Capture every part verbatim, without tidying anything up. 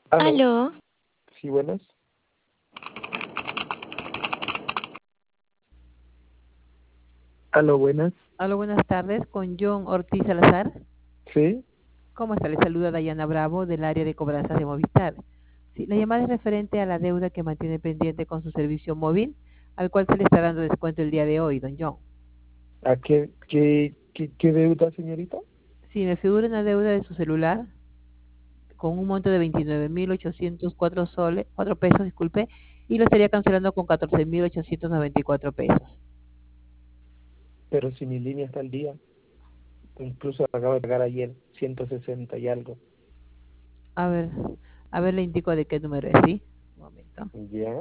Aló, Aló, sí, buenas. Aló, buenas. Hola, buenas tardes, con John Ortiz Salazar. Sí, ¿Cómo está? Le saluda Dayana Bravo del área de cobranzas de Movistar. Sí, la llamada es referente a la deuda que mantiene pendiente con su servicio móvil, al cual se le está dando descuento el día de hoy, don John. ¿a qué, qué, qué, qué deuda, señorita? Sí, me figura una deuda de su celular con un monto de veintinueve mil ochocientos cuatro soles, cuatro pesos, disculpe, y lo estaría cancelando con catorce mil ochocientos noventa y cuatro pesos. Pero si mi línea está al día, incluso acabo de pagar ayer ciento sesenta y algo. A ver, a ver, le indico de qué número es, ¿sí? Un momento. ¿Ya?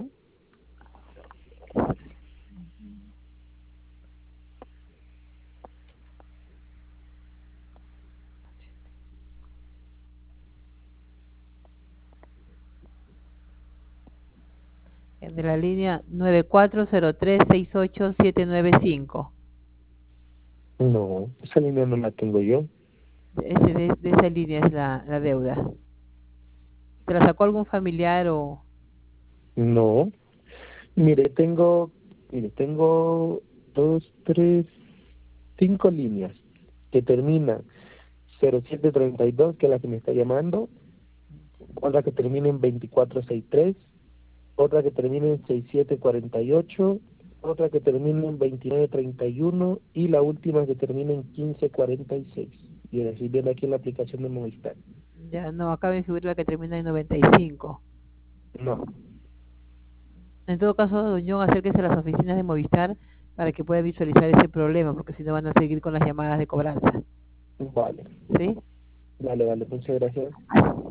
De la línea nueve cuatro cero tres seis ocho siete nueve cinco. No, esa línea no la tengo yo. Ese, de, de esa línea es la, la deuda. ¿Se la sacó algún familiar o...? No. Mire, tengo, mire, tengo dos, tres, cinco líneas que terminan cero siete treinta y dos, que es la que me está llamando, otra que termina en veinticuatro sesenta y tres, otra que termina en sesenta y siete cuarenta y ocho, otra que termina en veintinueve treinta y uno y la última que termina en quince cuarenta y seis. Y ahora estoy viendo aquí en la aplicación de Movistar. Ya no, acá me figura la que termina en noventa y cinco. No, En todo caso, don John, acérquese a las oficinas de Movistar para que pueda visualizar ese problema, porque si no van a seguir con las llamadas de cobranza. vale, ¿Sí? vale, vale, muchas gracias.